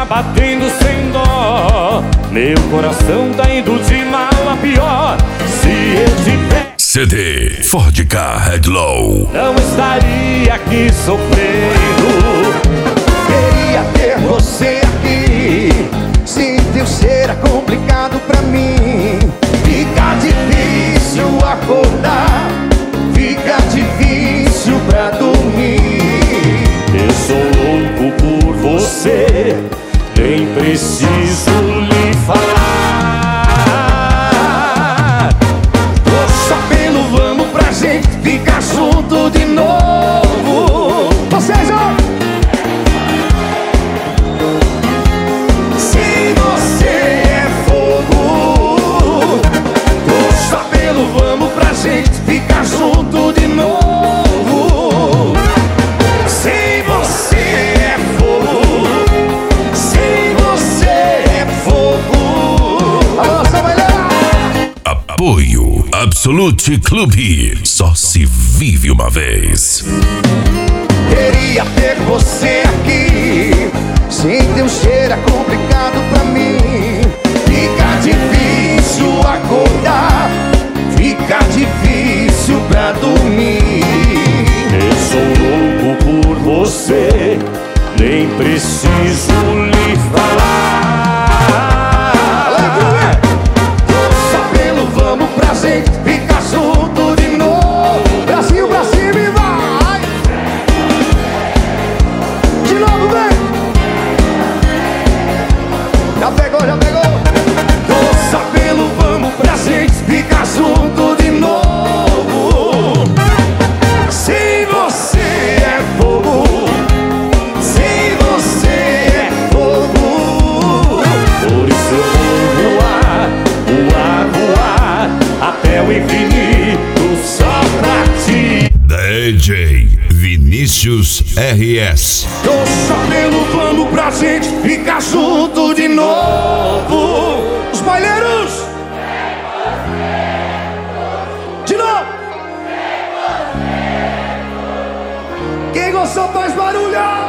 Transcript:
tá batendo sem dó. Meu coração tá indo de mal a pior. Se eu tivesse CD Ford Ka Headlow, não estaria aqui sofrendo. Queria ter você aqui. Sem teu ser é complicado pra mim. Fica difícil acordar, fica difícil pra dormir. Eu sou louco por você, nem preciso lhe falar. Só pelo vamos pra gente ficar junto de novo. Vocês, ó! Se você é fogo, só pelo vamos pra gente ficar junto de novo. Se você é fogo, se você é fogo. Alô, Samuel! apoio Absolute Clube. Só se vive uma vez. Queria ter você aqui. Sem teu cheiro é complicado pra mim. Fica difícil acordar, fica difícil pra dormir. Eu sou louco por você, nem preciso lhe falar. Só pelo vamos pra gente ficar junto de novo. Brasil pra cima e vai. De novo, vem. Já pegou, já pegou. Só pelo vamos pra gente ficar junto de novo. Se você é fogo, se você é fogo, Por isso eu vou voar, voar, voar até o infinito só pra ti. DJ Vinícius RS. só pelo vamos pra gente ficar junto de novo. Os baileiros. De novo. Quem gostou faz barulho.